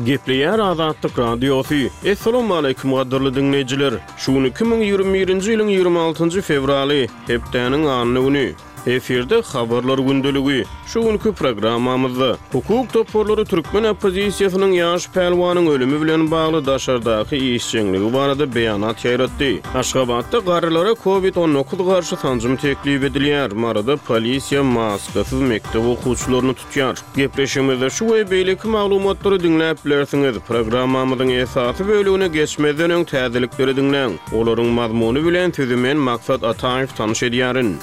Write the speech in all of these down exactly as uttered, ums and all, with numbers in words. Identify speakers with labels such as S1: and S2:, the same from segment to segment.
S1: Gepleyer Azatlyk Radiosu. Assalamu alaykum gaderly dinleyijiler. Şuny iki ming ýygrimi birinji ýylyň ýygrimi altynjy fevraly hepdeniň anyny güni. Eferde habarlar gündöligi. Şu günkü programmamyzda hukuk toporlary türkmen opozisiýasynyň ýaş pelwanyň ölümi bilen bagly daşardaky işçiligi barada beýanat ýaratdy. Aşgabatda garrylara covid on dokuz garşy tanjym teklip edilýär. Marada polisiýa maskasyz mektep okuwçylaryny tutýar. Gepreşimizde şu we beýleki maglumatlary dinläp bilersiňiz. Programmamyzyň esasy bölügine geçmeden öň täzelikleri dinleň. Olaryň mazmuny bilen tüzümen maksat Ataýew tanyş edýärin.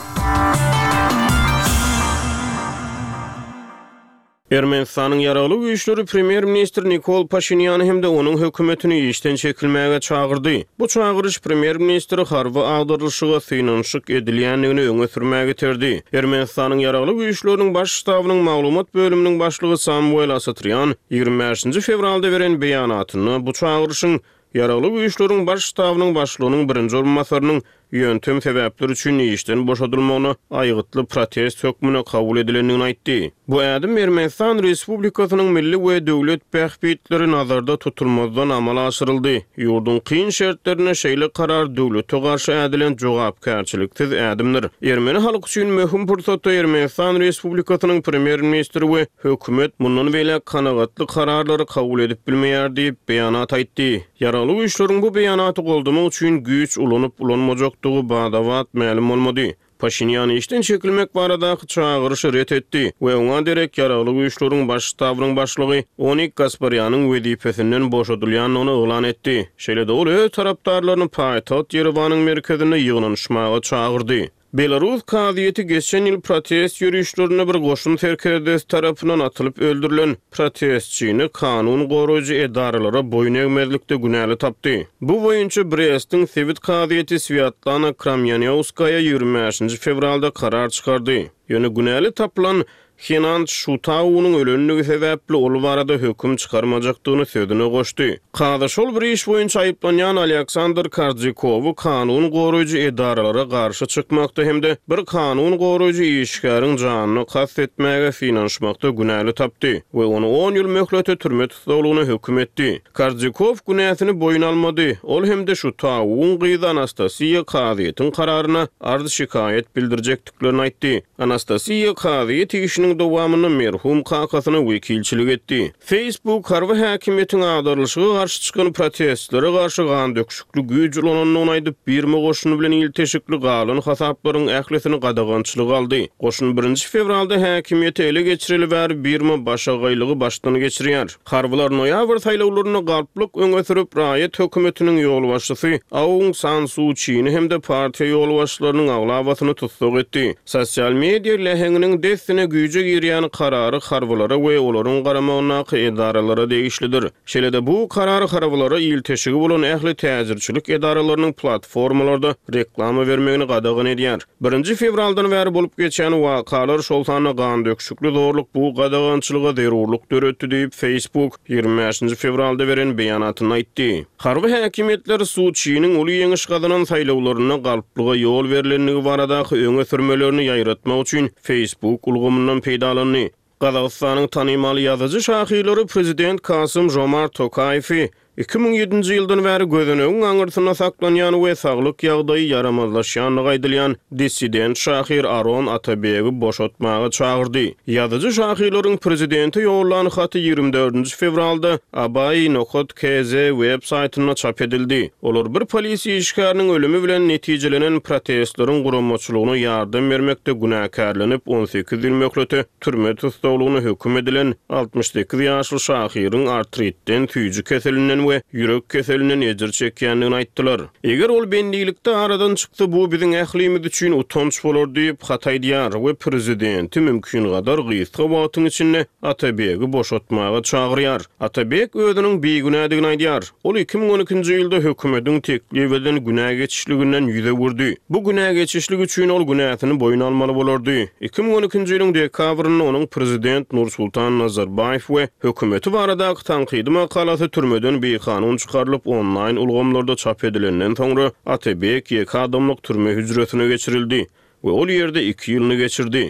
S1: Ermenistanyň ýaraly güýçleri Premier Minister Nikol Pashinyan hem de onuň hökümetini işden çekilmäge çağırdy. Bu çağırış Premier Ministri harby agdarylşyga synanşyk edilýändigini öňe sürmäge getirdi. Ermenistanyň ýaraly güýçleriniň baş ştabynyň maglumat bölüminiň başlygy Samuel Asatryan ýygrimi beşinji fevralda beren beýanatyny bu çağırışyň ýaraly güýçleriň baş ştabynyň başlygynyň birinji orunmasarynyň ýöntem sebäpleri üçin işden boşadylmagyny aýgytly protest hökmüne kabul edilendigini aýtdy. Bu ädim Ermenistan Respublikasynyň milli we döwlet pähbitleri nazarda tutulmazdan amala aşyryldy. Ýurdun kyn şertlerine şeýle karar döwlete garşy edilen jogapkärçiliksiz ädimdir. Ermeni halky üçin möhüm pursatda Ermenistan Respublikasynyň premier ministri we hökümet mundan bäle kanagatly kararlary kabul edip bilmeýär diýip beýanat aýtdy. Ýaraly güýçleriň bu beýanaty goldamak üçin güýç ulanyp ulanmajak Bağdavat ma'lum olmady. Pashinyan işden çekilmek baradaky çağırışı ret etdi we oňa derek ýaraly güýçleriň baş ştabynyň başlygy Onik Gasparyanyň wezipesinden boşadylýanyny elan etdi. Şeýle-de ol öz tarapdarlaryny paýtaht Yerewanyň merkezine ýygnanyşmaga çağırdy. Belarus kaziýeti geçen ýyl protest ýürüýüşlerine bir goşun terkedes tarapyndan atylyp öldürilen protestçini kanun goraýjy edaralara boyun egmezlikde günäli tapdy. Bu boýunça Brest'in Sewit kaziýeti Sviatlana Kramyanowskaýa ýygrimi beşinji fevralda karar çykardy. Ýöne günäli tapylan Kenan Şutawunyň ölenligi sebäpli ol barada höküm çykarmajakdygyny sözüne goşdy. Kada şol bir iş boýunça aýyplanýan Aleksandr Kardzikow kanun goraýjy edaralara garşy çykmakda hemde bir kanun goraýjy işgäriň janyny kastetmäge finanşmakda günäli tapdy we onu on ýyl möhlete türme tutulmagyna höküm etdi. Kardzikow günäsini boyun almady. Ol hemde Şutawuň gyzy Anastasiýa kaziýetiň kararyna ardy şikaýet bildirjekdiklerini aýtdy. Anastasiýa kaziýet işiniň dowamyny merhum kakasyna wekilçilik etdi. Facebook harby häkimiýetiň agdarylşyga garşy çykan protestlere garşy gan döküşikli güýç ulanynyny aýdyp birme goşuny bilen ilteşikli galan hasaplaryň ählesini gadagançylyk aldy. Goşun birinji fevralda häkimiýeti ele geçirili bäri birme başagaýlygy başdan geçirýär. Harbylar noýabr saýlawlaryny galplyk öňe sürüp raýat hökümetiniň ýolbaşçysy Aung San Suu Kyi'ni hem de partiýa ýolbaşçylarynyň aglabasyny tutsak etdi. Sosial media lehenginiň destine güýje girýän karary harbylara we olaryň garamagyna edaralara degişlidir. Şeýle-de bu karary harbylara ilteşigi bolan ähli täzirçilik edaralarynyň platformalarda reklama bermegini gadagan edýär. birinji fevraldan bäri bolup geçen wakalar şol sany gan döküşikli zorluk bu gadagançylyga zerurluk döretdi diýip Facebook ýygrimi beşinji fevralda beren beýanatyny aýtdy. Harby häkimetler Suu Kyi'niň uly ýeňiş gazanan saýlawlaryna galplyga ýol berilendigi baradaky öňe sürmelerini ýaýratmak üçin Facebook ulgamyndan peýdalandy. Gazagystanyň tanymaly ýazyjy şahylary prezident Kasym Jomart Tokaýew iki ming ýedinji ýyldan bäri gözünegiň aňyrtyna saklanýan we saglyk ýagdaýy yaramazlaşýanyny gaýdylýan dissident Şahir Aron Atabegi boşatmaga çağırdy. Ýazyjy şahylaryň prezidenti ýollan haty ýygrimi dördünji fevralda Abay Nokot K Z web saýtyna çap edildi. Olar bir polisiýa işgäriniň ölümi bilen netijelenen protestleriň gurammaçylygyna ýardam bermekde günäkärlenip on sekiz ýyl möhlete türme tutulmagyna höküm edilen altmış sekiz ýaşly Şahyryň artritden tüýjü keselinen we ýürek keselinen ejir çekýändigini aýtdylar. Eger ol bendilikde aradan çykdy, bu biziň ählimiz üçin utanç bolar diýip hataýdýar we prezidenti mümkin gadar gysga wagtyň içinde Atabegi boşatmaga çağırýar. Atabek özüniň beýgünädigini aýdýar. Ol iki ming on ikinji ýylda hökümetiň teklip edilen günä geçişliginden ýüze wurdy. Bu günä geçişligi üçin ol günäsini boyun almaly bolardy. iki ming on ikinji ýylyň dekabryny onuň prezident Nursultan Nazarbayew we hökümeti baradaky tanqidi makalasy türmeden bir kanun çıkarılıp online ulgamlarda çap edilenden sonra Atabek ýeki adamlyk türme hüjretine geçirildi we ol ýerde iki ýylyny geçirdi.